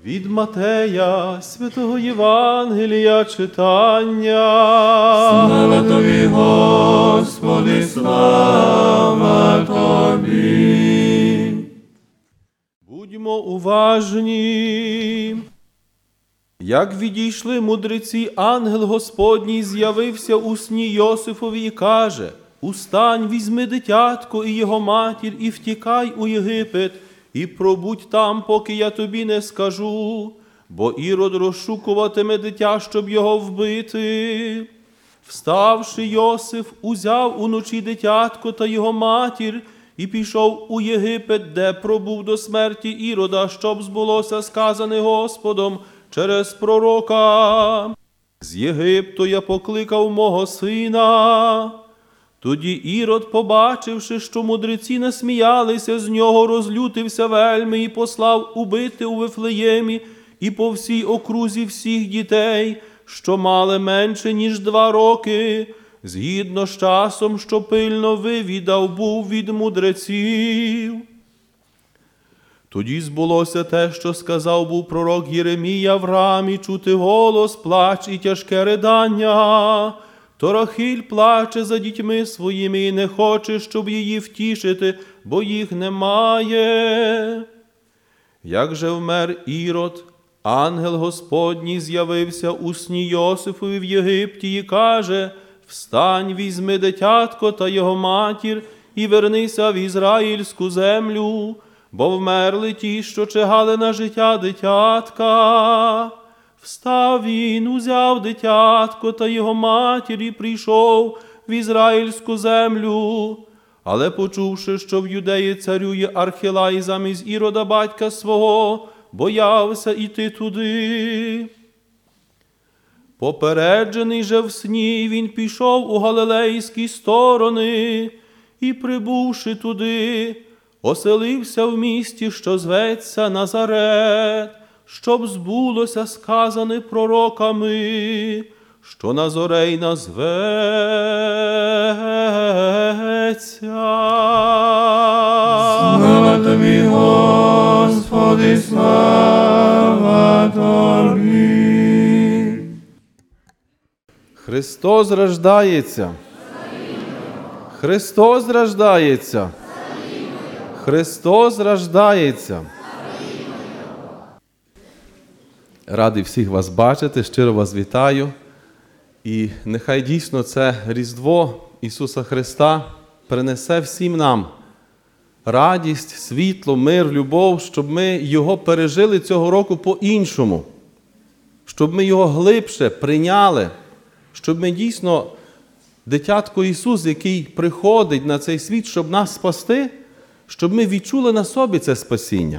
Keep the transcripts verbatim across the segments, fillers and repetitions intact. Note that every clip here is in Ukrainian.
Від Матея, святого Євангелія читання. Слава Тобі, Господи, слава Тобі. Будьмо уважні. Як відійшли мудреці, ангел Господній з'явився у сні Йосифові і каже: «Устань, візьми дитятко і його матір, і втікай у Єгипет, і пробудь там, поки я тобі не скажу, бо Ірод розшукуватиме дитя, щоб його вбити». Вставши, Йосиф узяв уночі дитятко та його матір і пішов у Єгипет, де пробув до смерті Ірода, щоб збулося сказане Господом через пророка: «З Єгипту я покликав мого сина». Тоді Ірод, побачивши, що мудреці насміялися з нього, розлютився вельми і послав убити у Вифлеємі і по всій окрузі всіх дітей, що мали менше, ніж два роки, згідно з часом, що пильно вивідав був від мудреців. Тоді збулося те, що сказав був пророк Єремія в рамі: чути голос, плач і тяжке ридання. То Рахиль плаче за дітьми своїми і не хоче, щоб її втішити, бо їх немає. Як же вмер Ірод, ангел Господній з'явився у сні Йосифові в Єгипті і каже: «Встань, візьми дитятко та його матір і вернися в ізраїльську землю, бо вмерли ті, що чигали на життя дитятка». Встав він, узяв дитятко та його матір і прийшов в ізраїльську землю. Але почувши, що в Юдеї царює Архилай замість Ірода батька свого, боявся іти туди. Попереджений же в сні, він пішов у галилейські сторони і, прибувши туди, оселився в місті, що зветься Назарет, щоб збулося сказане пророками, що Назорей назветься. Слава Тобі, Господи, слава Тобі. Христос рождається. Христос рождається. Христос рождається. Радий всіх вас бачити, щиро вас вітаю. І нехай дійсно це Різдво Ісуса Христа принесе всім нам радість, світло, мир, любов, щоб ми Його пережили цього року по-іншому, щоб ми Його глибше прийняли, щоб ми дійсно, дитятко Ісус, який приходить на цей світ, щоб нас спасти, щоб ми відчули на собі це спасіння.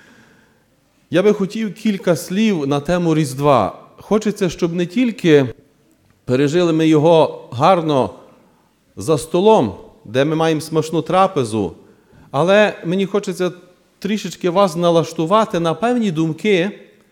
Я би хотів кілька слів на тему Різдва. Хочеться, щоб не тільки пережили ми його гарно за столом, де ми маємо смачну трапезу, але мені хочеться трішечки вас налаштувати на певні думки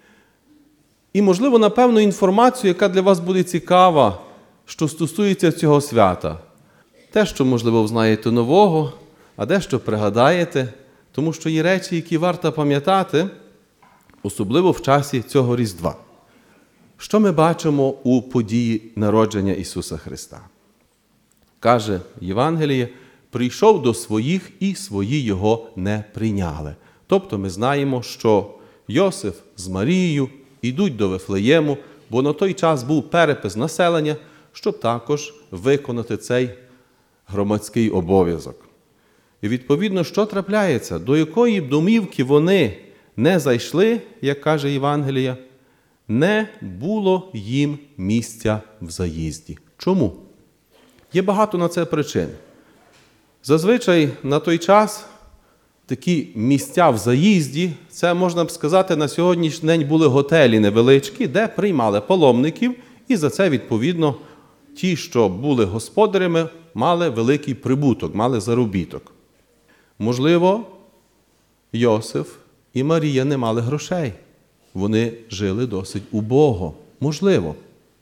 і, можливо, на певну інформацію, яка для вас буде цікава, що стосується цього свята. Те, що, можливо, знаєте нового, а дещо пригадаєте, тому що є речі, які варто пам'ятати, особливо в часі цього Різдва. Що ми бачимо у події народження Ісуса Христа? Каже Євангеліє: «Прийшов до своїх, і свої Його не прийняли». Тобто ми знаємо, що Йосиф з Марією йдуть до Вифлеєму, бо на той час був перепис населення, щоб також виконати цей громадський обов'язок. І відповідно, що трапляється? До якої домівки вони не зайшли, як каже Євангелія, не було їм місця в заїзді. Чому? Є багато на це причин. Зазвичай на той час такі місця в заїзді, це, можна б сказати, на сьогоднішній день були готелі невеличкі, де приймали паломників, і за це, відповідно, ті, що були господарями, мали великий прибуток, мали заробіток. Можливо, Йосиф і Марія не мали грошей. Вони жили досить убого. Можливо.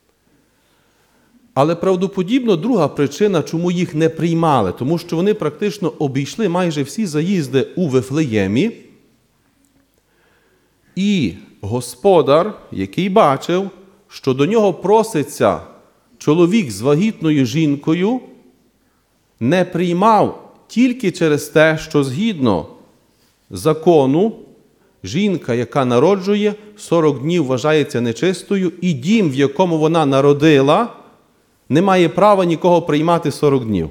Але правдоподібно друга причина, чому їх не приймали, тому що вони практично обійшли майже всі заїзди у Вифлеємі. І господар, який бачив, що до нього проситься чоловік з вагітною жінкою, не приймав тільки через те, що згідно закону жінка, яка народжує, сорок днів вважається нечистою, і дім, в якому вона народила, не має права нікого приймати сорок днів.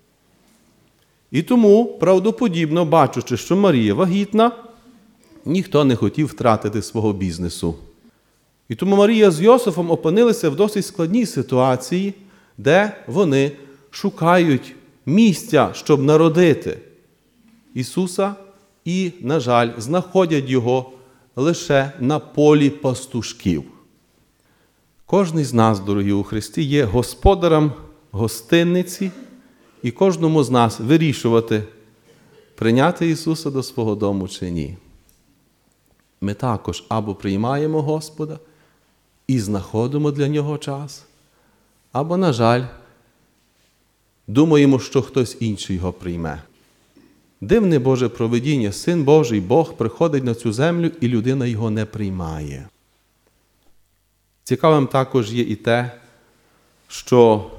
І тому, правдоподібно, бачучи, що Марія вагітна, ніхто не хотів втратити свого бізнесу. І тому Марія з Йосифом опинилися в досить складній ситуації, де вони шукають місця, щоб народити Ісуса, і, на жаль, знаходять Його лише на полі пастушків. Кожний з нас, дорогі у Христі, є господарем гостинниці, і кожному з нас вирішувати, прийняти Ісуса до свого дому чи ні. Ми також або приймаємо Господа і знаходимо для Нього час, або, на жаль, думаємо, що хтось інший його прийме. Дивне Боже провидіння, Син Божий, Бог приходить на цю землю, і людина його не приймає. Цікавим також є і те, що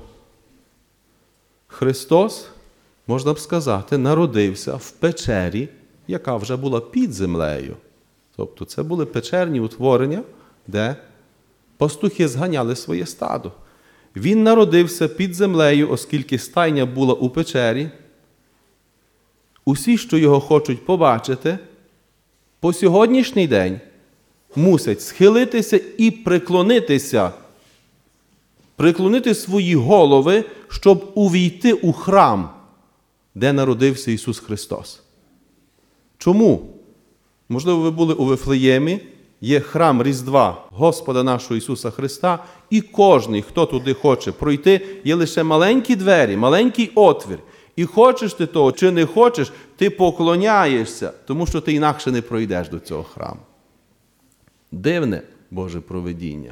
Христос, можна б сказати, народився в печері, яка вже була під землею. Тобто це були печерні утворення, де пастухи зганяли своє стадо. Він народився під землею, оскільки стайня була у печері. Усі, що його хочуть побачити, по сьогоднішній день мусять схилитися і приклонитися, приклонити свої голови, щоб увійти у храм, де народився Ісус Христос. Чому? Можливо, ви були у Вифлеємі, є храм Різдва Господа нашого Ісуса Христа, і кожний, хто туди хоче пройти, є лише маленькі двері, маленький отвір. І хочеш ти того, чи не хочеш, ти поклоняєшся, тому що ти інакше не пройдеш до цього храму. Дивне Боже провидіння.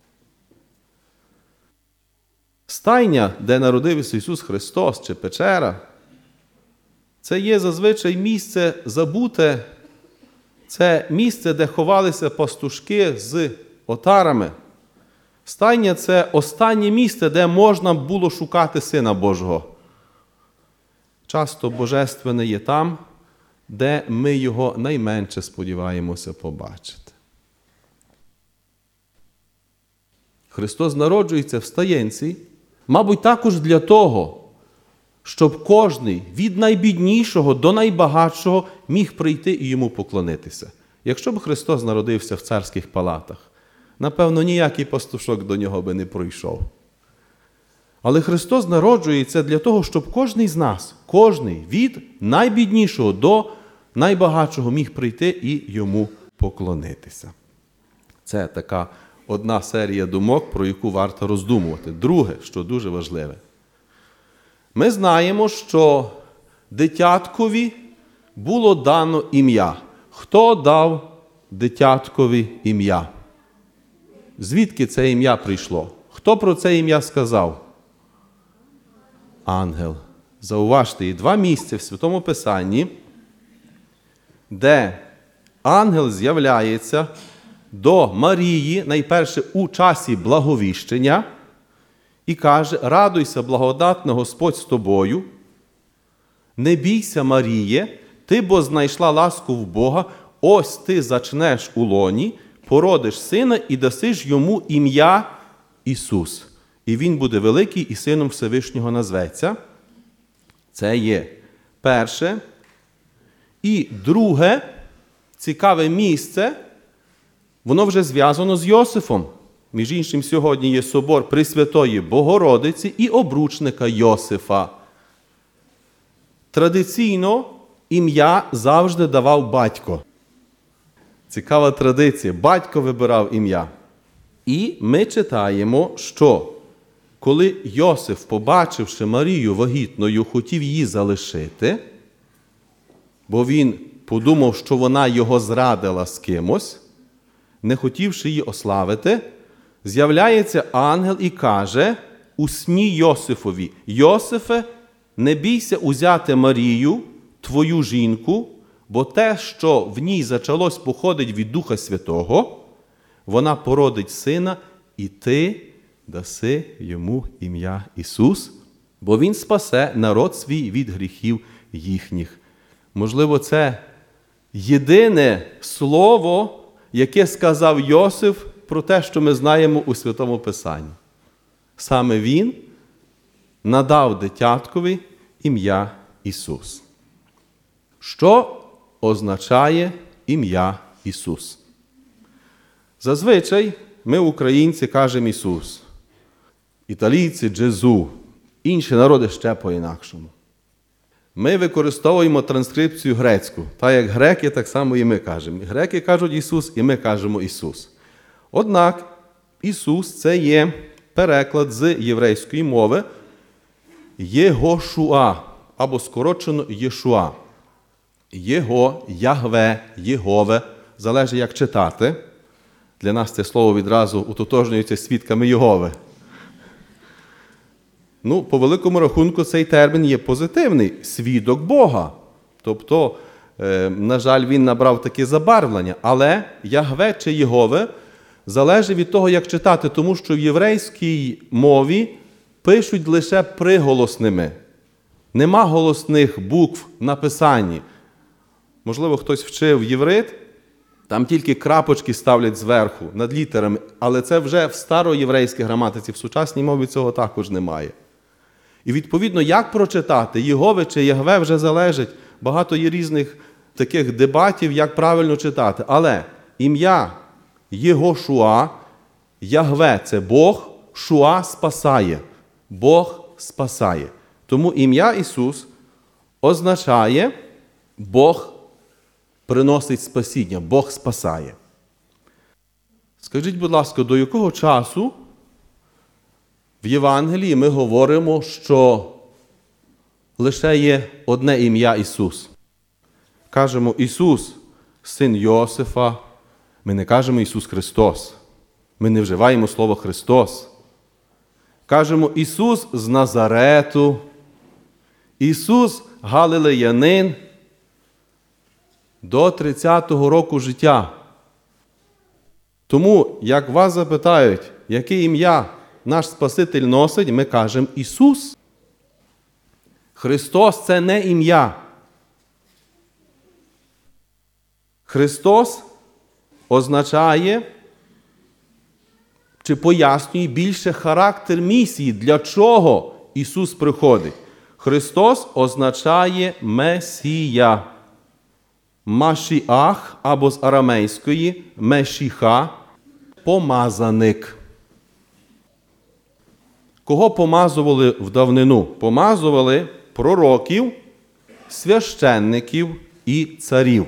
Стайня, де народився Ісус Христос, чи печера, це є зазвичай місце забуте, це місце, де ховалися пастушки з отарами. Стайня – це останнє місце, де можна було шукати Сина Божого. Часто Божественне є там, де ми його найменше сподіваємося побачити. Христос народжується в стаєнці, мабуть, також для того, щоб кожний від найбіднішого до найбагатшого міг прийти і йому поклонитися. Якщо б Христос народився в царських палатах, напевно, ніякий пастушок до нього би не пройшов. Але Христос народжується для того, щоб кожний з нас, кожний від найбіднішого до найбагатшого міг прийти і йому поклонитися. Це така одна серія думок, про яку варто роздумувати. Друге, що дуже важливе. Ми знаємо, що дитяткові було дано ім'я. Хто дав дитяткові ім'я? Звідки це ім'я прийшло? Хто про це ім'я сказав? Ангел. Зауважте, є два місця в Святому Писанні, де ангел з'являється до Марії, найперше у часі благовіщення, і каже: «Радуйся, благодатна, Господь з тобою, не бійся, Маріє, ти бо знайшла ласку в Бога, ось ти зачнеш у лоні, породиш сина і дасиш йому ім'я Ісус. І він буде великий і сином Всевишнього назветься». Це є перше. І друге, цікаве місце, воно вже зв'язано з Йосифом. Між іншим, сьогодні є собор Пресвятої Богородиці і обручника Йосифа. Традиційно ім'я завжди давав батько. Цікава традиція. Батько вибирав ім'я. І ми читаємо, що коли Йосиф, побачивши Марію вагітною, хотів її залишити, бо він подумав, що вона його зрадила з кимось, не хотівши її ославити, з'являється ангел і каже у сні Йосифові: «Йосифе, не бійся узяти Марію, твою жінку, бо те, що в ній зачалось, походить від Духа Святого, Вона породить сина, і ти даси йому ім'я Ісус, бо Він спасе народ свій від гріхів їхніх. Можливо, це єдине слово, яке сказав Йосиф про те, що ми знаємо у Святому Писанні. Саме він надав дитяткові ім'я Ісус. Що означає ім'я Ісус? Зазвичай ми, українці, кажемо Ісус. Італійці – Джезу. Інші народи ще по-інакшому. Ми використовуємо транскрипцію грецьку. Так як греки, так само і ми кажемо. Греки кажуть Ісус, і ми кажемо Ісус. Однак, Ісус – це є переклад з єврейської мови Єгошуа, або скорочено Єшуа. Єго, Ягве, Єгове, залежить як читати. Для нас це слово відразу утотожнюється свідками Єгови. Ну, по великому рахунку, цей термін є позитивний – свідок Бога. Тобто, е, на жаль, він набрав таке забарвлення. Але Ягве чи Єгове залежить від того, як читати, тому що в єврейській мові пишуть лише приголосними. Нема голосних букв на писанні. Можливо, хтось вчив єврит, там тільки крапочки ставлять зверху, над літерами, але це вже в староєврейській граматиці, в сучасній мові цього також немає. І відповідно, як прочитати, Єгове чи Ягве вже залежить. Багато є різних таких дебатів, як правильно читати. Але ім'я Єгошуа, Ягве – це Бог, Шуа – спасає. Бог спасає. Тому ім'я Ісус означає Бог приносить спасіння, Бог спасає. Скажіть, будь ласка, до якого часу в Євангелії ми говоримо, що лише є одне ім'я Ісус? Кажемо Ісус, син Йосифа, ми не кажемо Ісус Христос. Ми не вживаємо слово Христос. Кажемо Ісус з Назарету, Ісус Галилеянин до тридцятого року життя. Тому, як вас запитають, яке ім'я наш Спаситель носить, ми кажемо Ісус. Христос – це не ім'я. Христос означає, чи пояснює більше характер місії, для чого Ісус приходить. Христос означає Месія. Машіах, або з арамейської Мешіха – помазаник. Кого помазували в давнину? Помазували пророків, священників і царів.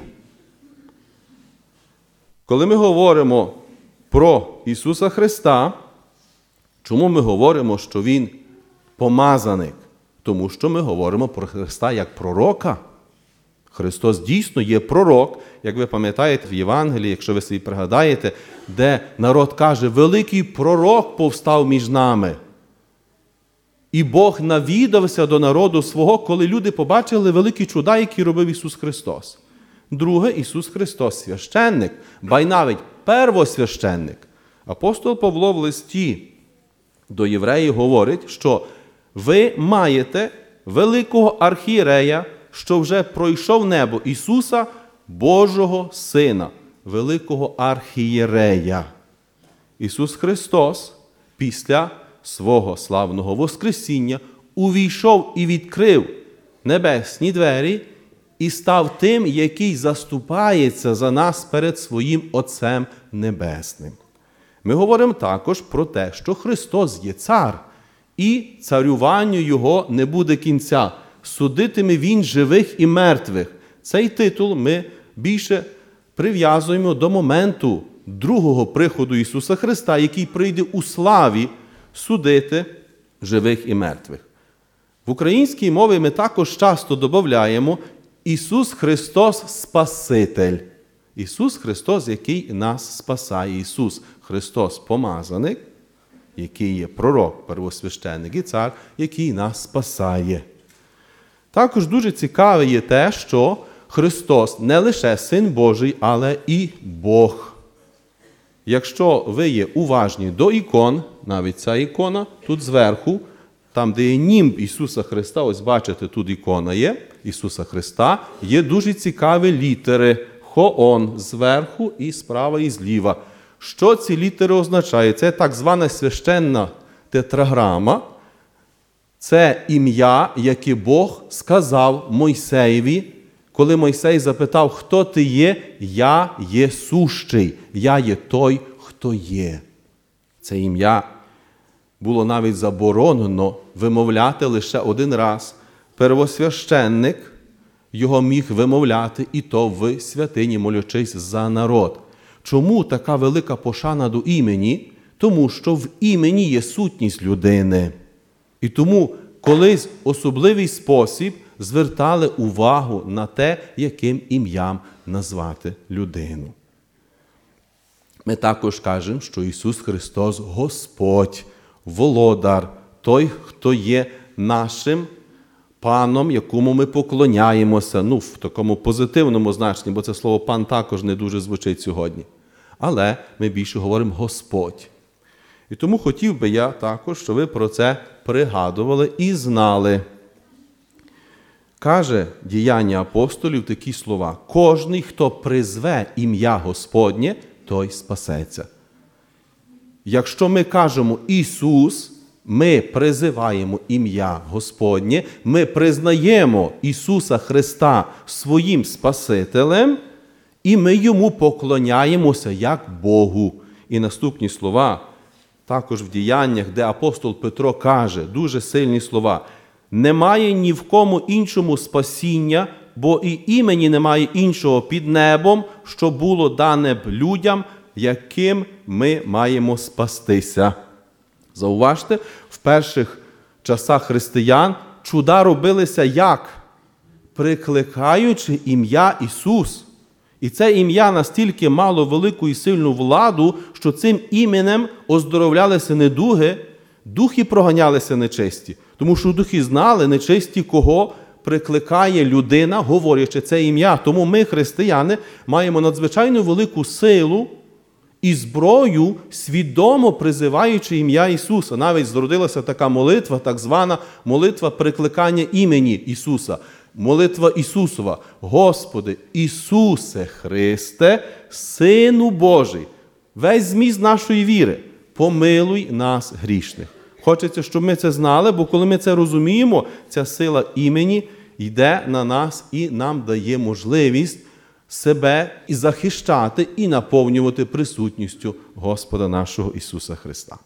Коли ми говоримо про Ісуса Христа, чому ми говоримо, що Він помазаник? Тому що ми говоримо про Христа як пророка. Христос дійсно є пророк, як ви пам'ятаєте в Євангелії, якщо ви собі пригадаєте, де народ каже, великий пророк повстав між нами. І Бог навідався до народу свого, коли люди побачили великі чуда, які робив Ісус Христос. Друге, Ісус Христос священник, ба й навіть первосвященник. Апостол Павло в листі до євреїв говорить, що ви маєте великого архієрея, що вже пройшов небо, Ісуса, Божого Сина, великого архієрея. Ісус Христос після свого славного Воскресіння увійшов і відкрив небесні двері і став тим, який заступається за нас перед своїм Отцем Небесним. Ми говоримо також про те, що Христос є цар, і царюванню Його не буде кінця. Судитиме Він живих і мертвих. Цей титул ми більше прив'язуємо до моменту другого приходу Ісуса Христа, який прийде у славі судити живих і мертвих. В українській мові ми також часто додаємо Ісус Христос Спаситель. Ісус Христос, який нас спасає. Ісус Христос помазаник, який є пророк, первосвященник і цар, який нас спасає. Також дуже цікаве є те, що Христос не лише Син Божий, але і Бог. Якщо ви є уважні до ікон, навіть ця ікона, тут зверху, там, де є німб Ісуса Христа, ось бачите, тут ікона є, Ісуса Христа, є дуже цікаві літери Хоон зверху і справа і зліва. Що ці літери означають? Це так звана священна тетраграма. Це ім'я, яке Бог сказав Мойсеєві, коли Мойсей запитав, хто ти є, я є сущий, я є той, хто є. Це ім'я було навіть заборонено вимовляти лише один раз. Первосвященник його міг вимовляти, і то в святині, молячись за народ. Чому така велика пошана до імені? Тому що в імені є сутність людини. І тому колись особливий спосіб звертали увагу на те, яким ім'ям назвати людину. Ми також кажемо, що Ісус Христос – Господь, Володар, той, хто є нашим паном, якому ми поклоняємося, ну, в такому позитивному значенні, бо це слово «пан» також не дуже звучить сьогодні. Але ми більше говоримо «Господь». І тому хотів би я також, щоб ви про це пригадували і знали. Каже Діяння апостолів такі слова: «Кожний, хто призве ім'я Господнє, той спасеться». Якщо ми кажемо «Ісус», ми призиваємо ім'я Господнє, ми признаємо Ісуса Христа своїм Спасителем, і ми Йому поклоняємося як Богу. І наступні слова, також в Діяннях, де апостол Петро каже, дуже сильні слова: «Немає ні в кому іншому спасіння, бо і імені немає іншого під небом, що було дане б людям, яким ми маємо спастися». Зауважте, в перших часах християн чуда робилися як? Прикликаючи ім'я Ісус. І це ім'я настільки мало велику і сильну владу, що цим іменем оздоровлялися недуги, духи проганялися нечисті. Тому що духи знали нечисті, кого прикликає людина, говорячи це ім'я. Тому ми, християни, маємо надзвичайно велику силу і зброю, свідомо призиваючи ім'я Ісуса. Навіть зродилася така молитва, так звана молитва прикликання імені Ісуса. Молитва Ісусова: «Господи, Ісусе Христе, Сину Божий, весь зміст нашої віри, помилуй нас грішних». Хочеться, щоб ми це знали, бо коли ми це розуміємо, ця сила імені йде на нас і нам дає можливість себе і захищати, і наповнювати присутністю Господа нашого Ісуса Христа.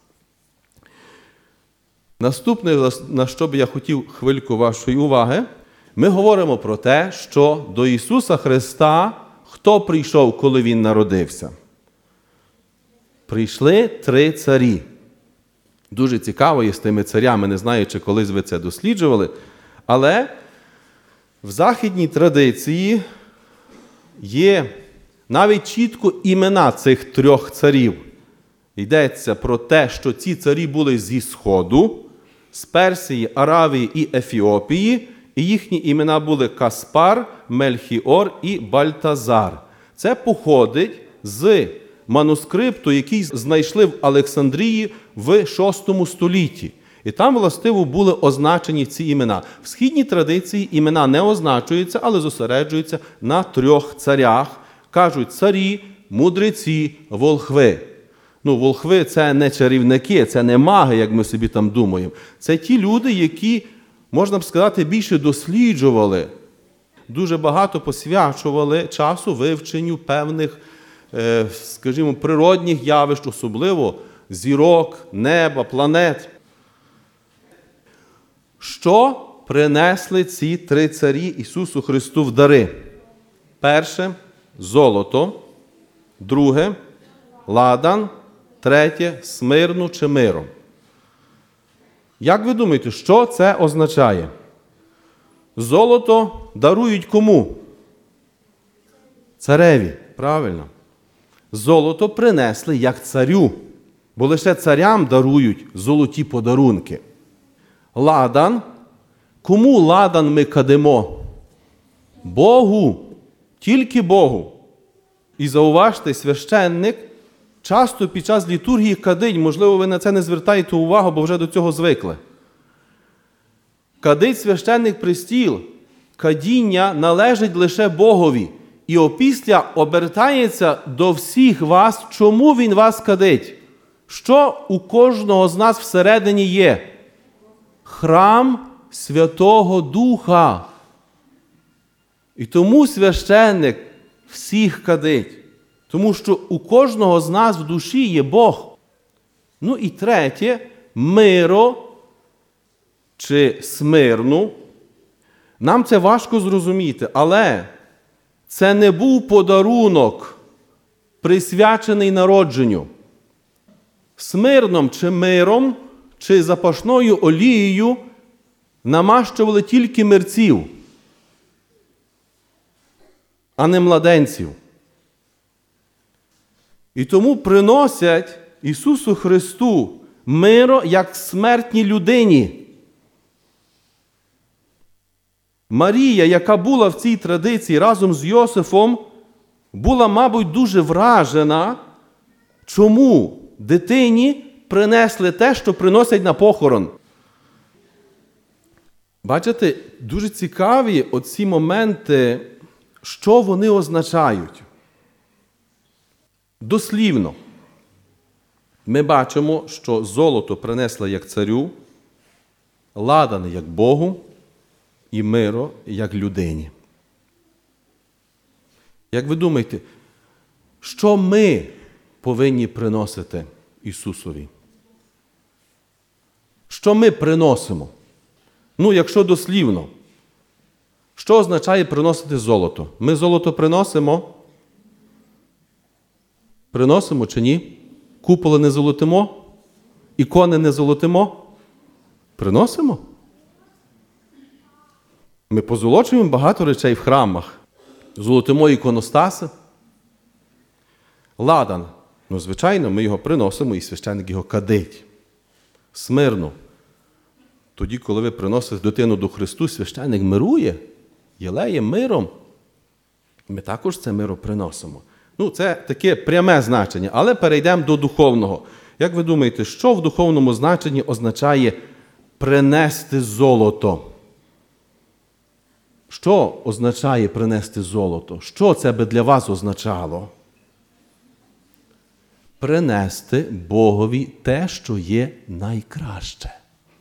Наступне, на що б я хотів хвильку вашої уваги, ми говоримо про те, що до Ісуса Христа хто прийшов, коли Він народився? Прийшли три царі. Дуже цікаво є з тими царями, не знаю, чи колись ви це досліджували, але в західній традиції є навіть чітко імена цих трьох царів. Йдеться про те, що ці царі були зі Сходу, з Персії, Аравії і Ефіопії, і їхні імена були Каспар, Мельхіор і Бальтазар. Це походить з манускрипту, який знайшли в Олександрії в шостому столітті. І там, властиво, були означені ці імена. В східній традиції імена не означуються, але зосереджуються на трьох царях. Кажуть царі, мудреці, волхви. Ну, волхви – це не чарівники, це не маги, як ми собі там думаємо. Це ті люди, які, можна б сказати, більше досліджували, дуже багато посвячували часу вивченню певних, скажімо, природних явищ, особливо зірок, неба, планет. Що принесли ці три царі Ісусу Христу в дари? Перше – золото, друге – ладан, третє – смирну чи миром. Як ви думаєте, що це означає? Золото дарують кому? Цареві, правильно. Золото принесли як царю, бо лише царям дарують золоті подарунки. Ладан. Кому ладан ми кадемо? Богу. Тільки Богу. І зауважте, священник часто під час літургії кадить, можливо, ви на це не звертаєте увагу, бо вже до цього звикли. Кадить священник при стіл, кадіння належить лише Богові. І опісля обертається до всіх вас, чому він вас кадить. Що у кожного з нас всередині є? Храм Святого Духа. І тому священник всіх кадить. Тому що у кожного з нас в душі є Бог. Ну і третє, миро чи смирну. Нам це важко зрозуміти, але це не був подарунок, присвячений народженню. Смирном чи миром, чи запашною олією намащували тільки мерців, а не младенців. І тому приносять Ісусу Христу миро як смертній людині. Марія, яка була в цій традиції разом з Йосифом, була, мабуть, дуже вражена, чому дитині принесли те, що приносять на похорон. Бачите, дуже цікаві оці моменти, що вони означають. Дослівно, ми бачимо, що золото принесли як царю, ладан як Богу, і миро як людині. Як ви думаєте, що ми повинні приносити Ісусові? Що ми приносимо? Ну, якщо дослівно. Що означає приносити золото? Ми золото приносимо? Приносимо чи ні? Куполи не золотимо? Ікони не золотимо? Приносимо? Ми позолочуємо багато речей в храмах. Золотимо іконостаси. Ладан. Ну, звичайно, ми його приносимо, і священник його кадить. Смирно. Тоді, коли ви приносите дитину до Христу, священник мирує, єлеє миром. Ми також це миро приносимо. Ну, це таке пряме значення, але перейдемо до духовного. Як ви думаєте, що в духовному значенні означає принести золото? Що означає принести золото? Що це би для вас означало? Принести Богові те, що є найкраще.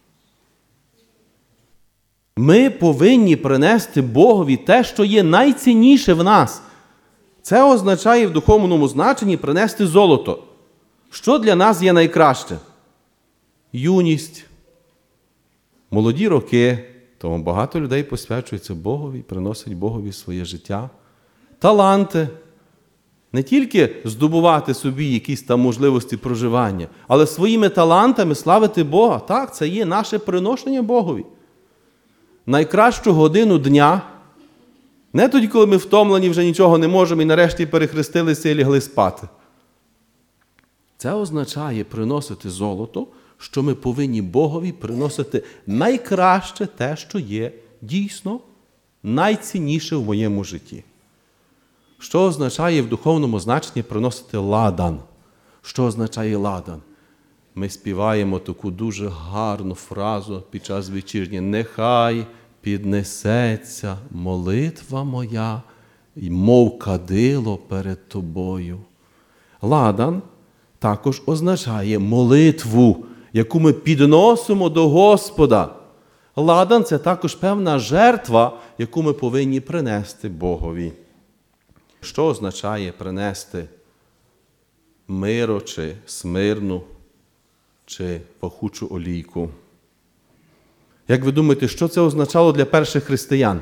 Ми повинні принести Богові те, що є найцінніше в нас. Це означає в духовному значенні принести золото. Що для нас є найкраще? Юність, молоді роки, тому багато людей посвячуються Богові, приносять Богові своє життя. Таланти. Не тільки здобувати собі якісь там можливості проживання, але своїми талантами славити Бога. Так, це є наше приношення Богові. Найкращу годину дня, не тоді, коли ми втомлені, вже нічого не можемо і нарешті перехрестилися і лягли спати. Це означає приносити золото, що ми повинні Богові приносити найкраще те, що є дійсно найцінніше в моєму житті. Що означає в духовному значенні приносити ладан? Що означає ладан? Ми співаємо таку дуже гарну фразу під час вечірні. Нехай піднесеться молитва моя, мов кадило перед тобою. Ладан також означає молитву, яку ми підносимо до Господа. Ладан – це також певна жертва, яку ми повинні принести Богові. Що означає принести миро чи смирну, чи пахучу олійку? Як ви думаєте, що це означало для перших християн?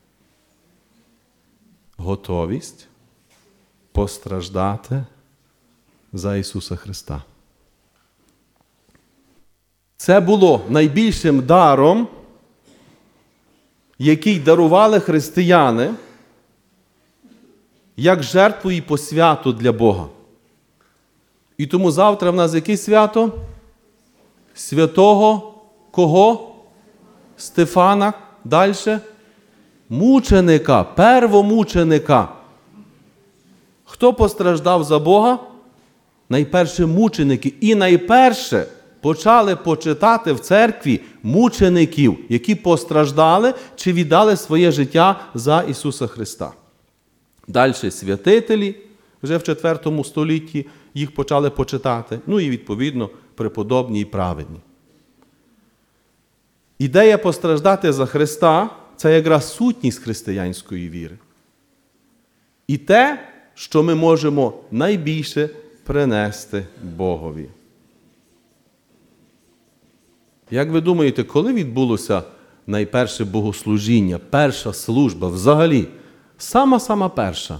Готовість постраждати за Ісуса Христа. Це було найбільшим даром, який дарували християни, як жертву і посвяту для Бога. І тому завтра в нас яке свято? Святого кого? Стефана. Далі? Мученика, первомученика. Хто постраждав за Бога? найперше мученики і найперше почали почитати в церкві мучеників, які постраждали чи віддали своє життя за Ісуса Христа. Далі святителі, вже в четвертому столітті їх почали почитати, ну і відповідно преподобні і праведні. Ідея постраждати за Христа – це якраз сутність християнської віри. І те, що ми можемо найбільше принести Богові. Як ви думаєте, коли відбулося найперше богослужіння, перша служба взагалі? Сама-сама перша.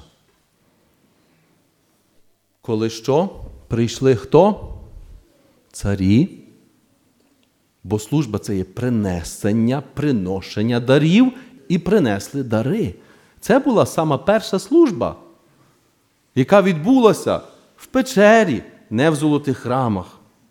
Коли що? Прийшли хто? Царі. Бо служба – це є принесення, приношення дарів, і принесли дари. Це була сама перша служба, яка відбулася в печері, не в золотих храмах.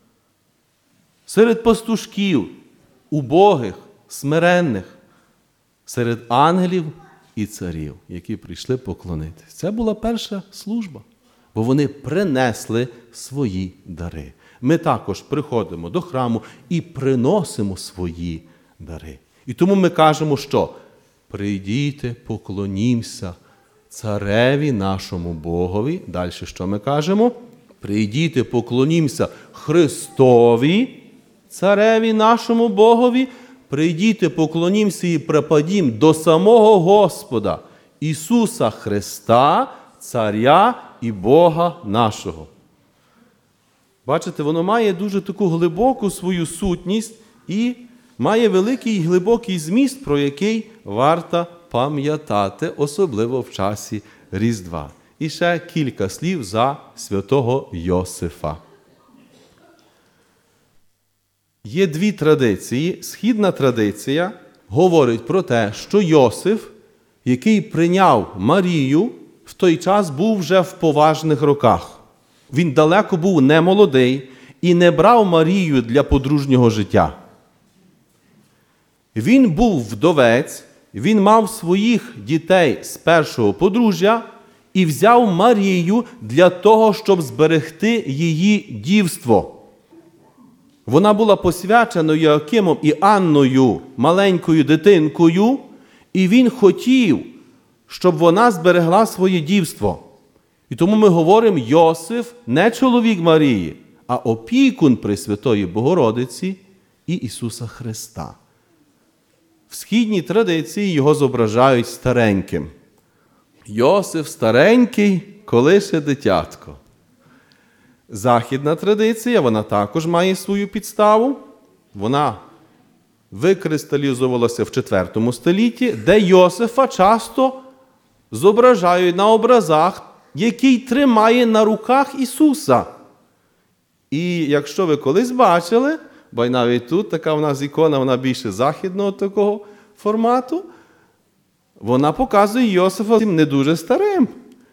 Серед пастушків, убогих, смиренних, серед ангелів і царів, які прийшли поклонитись. Це була перша служба, бо вони принесли свої дари. Ми також приходимо до храму і приносимо свої дари. І тому ми кажемо, що прийдіте, поклонімся цареві нашому Богові. Далі що ми кажемо? Прийдіте, поклонімся Христові, цареві нашому Богові. Прийдіте, поклонімся і припадім до самого Господа Ісуса Христа, царя і Бога нашого. Бачите, воно має дуже таку глибоку свою сутність і має великий і глибокий зміст, про який варто пам'ятати, особливо в часі Різдва. І ще кілька слів за святого Йосифа. Є дві традиції. Східна традиція говорить про те, що Йосиф, який прийняв Марію, в той час був вже в поважних роках. Він далеко був не молодий і не брав Марію для подружнього життя. Він був вдовець, він мав своїх дітей з першого подружжя і взяв Марію для того, щоб зберегти її дівство. Вона була посвячена Йоакимом і Анною, маленькою дитинкою, і він хотів, щоб вона зберегла своє дівство. І тому ми говоримо, Йосиф не чоловік Марії, а опікун Пресвятої Богородиці і Ісуса Христа. В східній традиції його зображають стареньким. Йосиф старенький, коли ще дитятко. Західна традиція, вона також має свою підставу. Вона викристалізувалася в четвертому столітті, де Йосифа часто зображають на образах, який тримає на руках Ісуса. І якщо ви колись бачили, бо й навіть тут така в нас ікона, вона більше західного такого формату, вона показує Йосифа не дуже старим.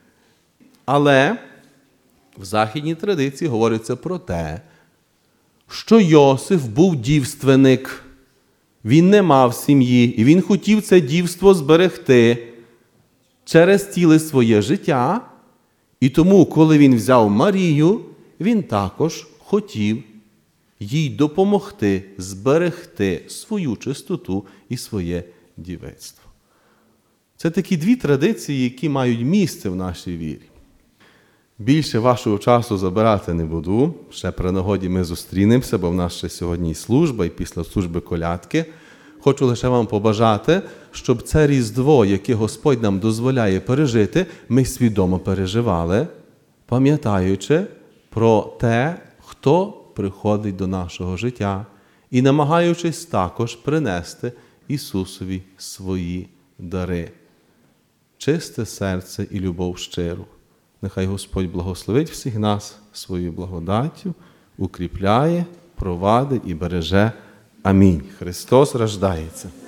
Але в західній традиції говориться про те, що Йосиф був дівственник. Він не мав сім'ї, і він хотів це дівство зберегти через ціле своє життя. І тому, коли він взяв Марію, він також хотів їй допомогти зберегти свою чистоту і своє дівицтво. Це такі дві традиції, які мають місце в нашій вірі. Більше вашого часу забирати не буду. Ще при нагоді ми зустрінемося, бо в нас ще сьогодні служба і після служби колядки. Хочу лише вам побажати, щоб це Різдво, яке Господь нам дозволяє пережити, ми свідомо переживали, пам'ятаючи про те, хто приходить до нашого життя, і намагаючись також принести Ісусові свої дари. Чисте серце і любов щиру. Нехай Господь благословить всіх нас своєю благодаттю, укріпляє, провадить і береже. Амінь. Христос рождається.